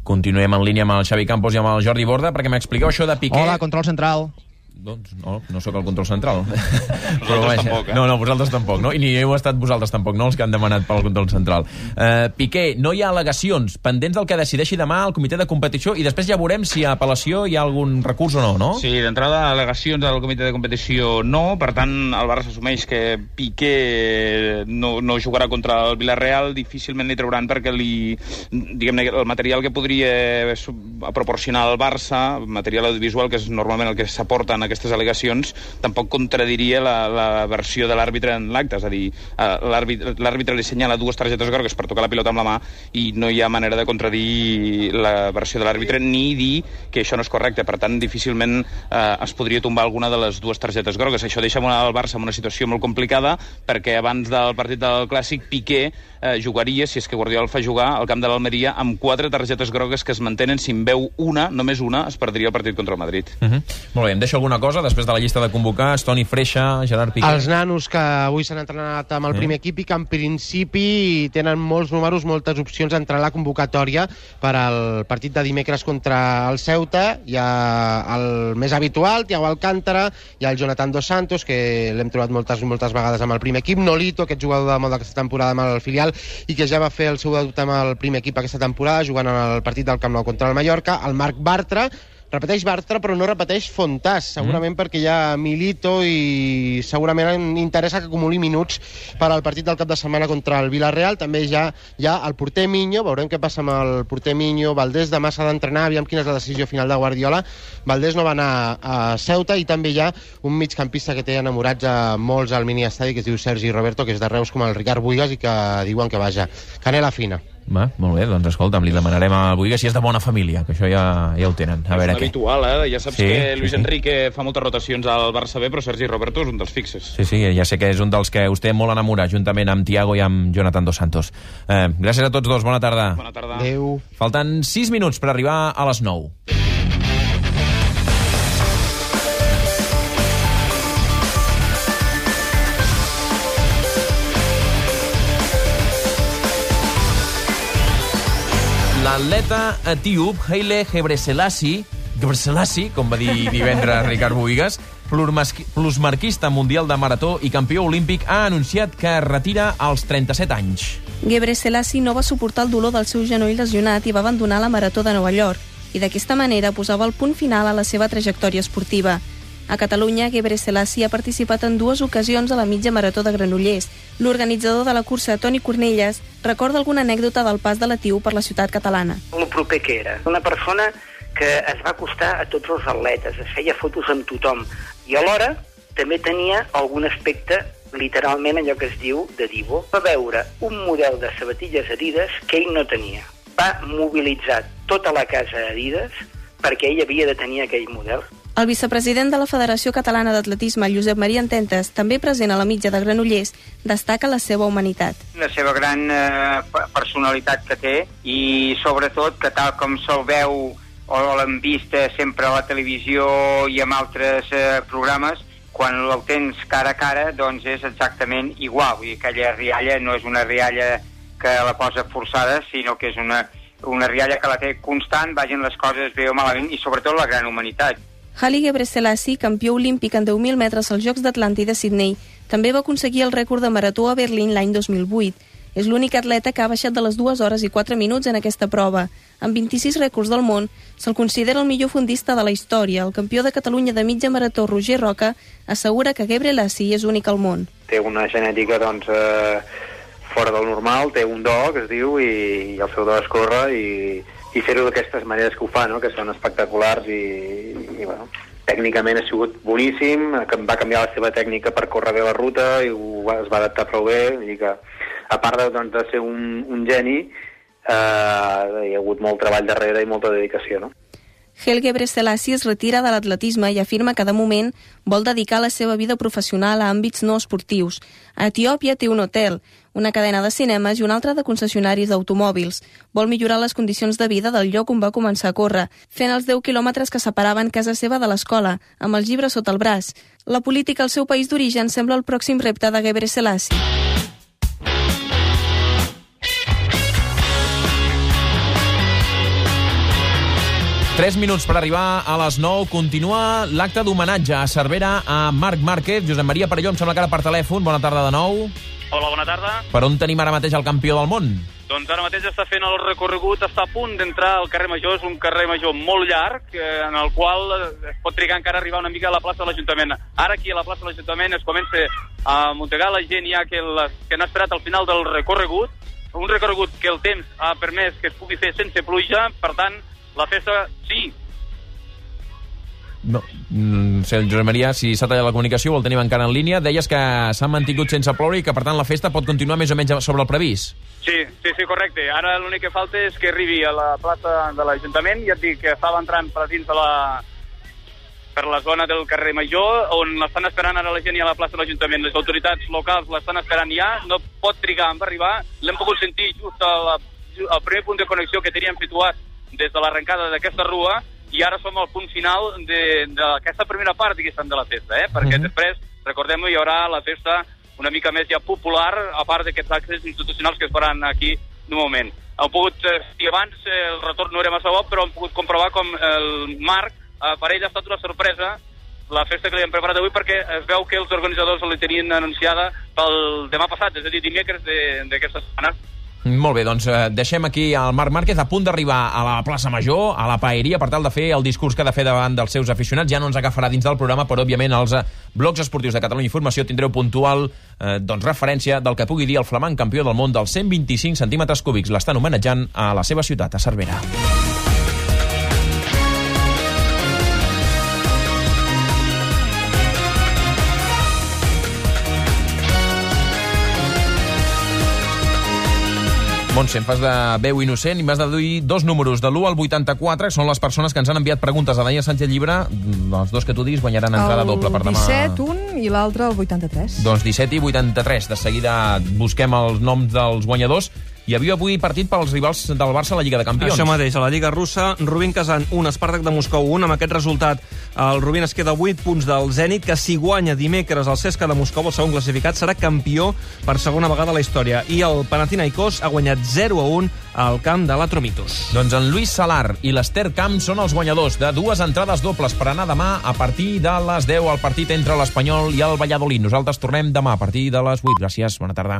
Continuem en línia amb el Xavi Campos i amb el Jordi Borda perquè m'expliqueu això de Piqué. Hola, control central. Doncs no sóc el control central. Vosaltres tampoc, eh? No, vosaltres tampoc, no? I ni heu estat vosaltres tampoc, no? Els que han demanat pel control central. Piqué, no hi ha al·legacions pendents del que decideixi demà el comitè de competició i després ja veurem si a apel·lació hi ha algun recurs o no, no? Sí, d'entrada, al·legacions al comitè de competició no, per tant, el Barça assumeix que Piqué no jugarà contra el Villarreal, difícilment li trauran perquè diguem-ne, el material que podria proporcionar el Barça, material audiovisual, que és normalment el que s'aporta en aquestes al·legacions, tampoc contradiria la versió de l'àrbitre en l'acte, és a dir, l'àrbitre li senyala 2 targetes grogues per tocar la pilota amb la mà i no hi ha manera de contradir la versió de l'àrbitre ni dir que això no és correcte, per tant, difícilment es podria tombar alguna de les 2 targetes grogues. Això deixa el Barça en una situació molt complicada perquè abans del partit del Clàssic Piqué jugaria, si és que Guardiola el fa jugar, al camp de l'Almeria amb 4 targetes grogues que es mantenen. Si en veu només una, es perdria el partit contra el Madrid. Molt bé, em deixo alguna cosa després de la llista de convocats? Toni Freixa, Gerard Piqué. Els nanos que avui s'han entrenat amb el primer equip i que en principi tenen molts números, moltes opcions d'entrar a la convocatòria per al partit de dimecres contra el Ceuta. Hi ha el més habitual, Thiago Alcántara, hi ha el Jonathan Dos Santos, que l'hem trobat moltes vegades amb el primer equip, Nolito, aquest jugador de moda aquesta temporada amb el filial i que ja va fer el seu debut amb el primer equip aquesta temporada, jugant en el partit del Camp Nou contra el Mallorca, el Marc Bartra, repeteix Bartra però no repeteix Fontàs, segurament perquè hi ha Milito i segurament interessa que acumuli minuts per al partit del cap de setmana contra el Villarreal. També hi ha el porter Miño, veurem què passa amb el porter Miño. Valdés demà s'ha d'entrenar, aviam quina és la decisió final de Guardiola. Valdés no va anar a Ceuta i també hi ha un migcampista que té enamorats a molts al mini estadi que es diu Sergi Roberto, que és de Reus com el Ricard Buigas i que diuen que vaja canela fina. Va, molt bé, doncs escolta'm, li demanarem a Buigas si és de bona família, que això ja ho tenen. A veure què. És habitual, Ja saps que Luis Enrique fa moltes rotacions al Barça B, però Sergi Roberto és un dels fixes. Sí, ja sé que és un dels que us té molt enamorat, juntament amb Thiago i amb Jonathan Dos Santos. Gràcies a tots dos, bona tarda. Bona tarda. Adéu. Falten 6 minuts per arribar a les 9. L'atleta etíop Haile Gebrselassie, com va dir divendres Ricard Buigas, plusmarquista mundial de marató i campió olímpic, ha anunciat que es retira als 37 anys. Gebrselassie no va suportar el dolor del seu genoll lesionat i va abandonar la marató de Nova York, i d'aquesta manera posava el punt final a la seva trajectòria esportiva. A Catalunya, Gebrselassie ha participat en 2 ocasions a la mitja marató de Granollers. L'organitzador de la cursa, Toni Cornelles, recorda alguna anècdota del pas de l'etíop per la ciutat catalana. Lo proper que era. Una persona que es va acostar a tots els atletes, es feia fotos amb tothom, i alhora també tenia algun aspecte, literalment allò que es diu de divo. Va veure un model de sabatilles Adidas que ell no tenia. Va mobilitzar tota la casa Adidas perquè ell havia de tenir aquell model. El vicepresident de la Federació Catalana d'Atletisme, Josep Maria Ententes, també present a la mitja de Granollers, destaca la seva humanitat. La seva gran personalitat que té i sobretot que tal com se'l veu o l'hem vist sempre a la televisió i en altres programes, quan el tens cara a cara doncs és exactament igual. Vull dir, aquella rialla no és una rialla que la posa forçada, sinó que és una rialla que la té constant, vagin les coses bé o malament, i sobretot la gran humanitat. Haile Gebrselassie, campió olímpic en 10.000 metres als Jocs d'Atlanta i de Sydney, també va aconseguir el rècord de marató a Berlín l'any 2008. És l'únic atleta que ha baixat de les 2 hores i 4 minuts en aquesta prova. Amb 26 rècords del món, se'l considera el millor fondista de la història. El campió de Catalunya de mitja marató, Roger Roca, assegura que Gebrselassie és únic al món. Té una genètica, fora del normal, té un do, que es diu, i el seu do es corre, i fer-ho d'aquestes maneres que ho fa, no? Que són espectaculars i bueno, tècnicament ha sigut boníssim, va canviar la seva tècnica per córrer bé la ruta i es va adaptar prou bé, vull dir que a part de ser un geni hi ha hagut molt treball darrere i molta dedicació, no? Haile Gebrselassie es retira de l'atletisme i afirma que de moment vol dedicar la seva vida professional a àmbits no esportius. A Etiòpia té un hotel, una cadena de cinemes i un altre de concessionaris d'automòbils. Vol millorar les condicions de vida del lloc on va començar a córrer, fent els 10 quilòmetres que separaven casa seva de l'escola, amb els llibres sota el braç. La política al seu país d'origen sembla el pròxim repte de Gebrselassie. 3 minuts per arribar a les 9. Continua l'acte d'homenatge a Cervera a Marc Márquez. Josep Maria Perelló, em sembla que ara per telèfon. Bona tarda de nou. Hola, bona tarda. Per on tenim ara mateix el campió del món? Doncs ara mateix està fent el recorregut, està a punt d'entrar al carrer Major. És un carrer Major molt llarg, en el qual es pot trigar encara a arribar una mica a la plaça de l'Ajuntament. Ara aquí a la plaça de l'Ajuntament es comença a amuntegar la gent ja que n'ha esperat al final del recorregut. Un recorregut que el temps ha permès que es pugui fer sense pluja, per tant, la festa sí. No, Josep Maria, si s'ha tallat la comunicació, el tenim encara en línia. Deies que s'ha mantingut sense ploure i que, per tant, la festa pot continuar més o menys sobre el previst. Sí, correcte. Ara l'únic que falta és que arribi a la plaça de l'Ajuntament. Ja et dic que estava entrant per dins per la zona del carrer Major, on l'estan esperant ara la gent a la plaça de l'Ajuntament. Les autoritats locals l'estan esperant ja, no pot trigar en arribar. L'hem pogut sentir just al primer punt de connexió que teníem situat des de l'arrencada d'aquesta rua, i ara som al punt final d'aquesta primera part, diguéssim, de la festa, perquè després, recordem-ho, hi haurà la festa una mica més ja popular, a part d'aquests actes institucionals que es faran aquí d'un moment. Hem pogut, si abans el retorn no era massa bo, però hem pogut comprovar com el Marc, per ell ha estat una sorpresa la festa que li hem preparat avui, perquè es veu que els organitzadors la tenien anunciada pel demà passat, és a dir, dimecres d'aquesta setmana. Molt bé, doncs deixem aquí el Marc Márquez a punt d'arribar a la plaça Major, a la paeria, per tal de fer el discurs que ha de fer davant dels seus aficionats. Ja no ens agafarà dins del programa, però òbviament als blocs esportius de Catalunya Informació tindreu puntual referència del que pugui dir el flamant campió del món dels 125 centímetres cúbics. L'estan homenatjant a la seva ciutat, a Cervera. Montse, em fas de veu innocent i m'has de dir dos números, de l'1 al 84, que són les persones que ens han enviat preguntes a Daniel Sánchez Llibre. Els dos que tu diguis guanyaran entrada doble per demà. El 17, un, i l'altre el 83. Doncs 17 i 83. De seguida busquem els noms dels guanyadors. Hi havia avui partit pels rivals del Barça a la Lliga de Campions. Això mateix, a la Lliga russa, Rubin Kazan 1, Spartak de Moscou 1. Amb aquest resultat, el Rubin es queda 8 punts del Zenit, que si guanya dimecres el CSKA de Moscou, el segon classificat, serà campió per segona vegada a la història. I el Panathinaikos ha guanyat 0-1 al camp de l'Atromitos. Doncs en Lluís Salar i l'Ester Camp són els guanyadors de dues entrades dobles per anar demà a partir de les 10 al partit entre l'Espanyol i el Valladolid. Nosaltres tornem demà a partir de les 8. Gràcies, bona tarda.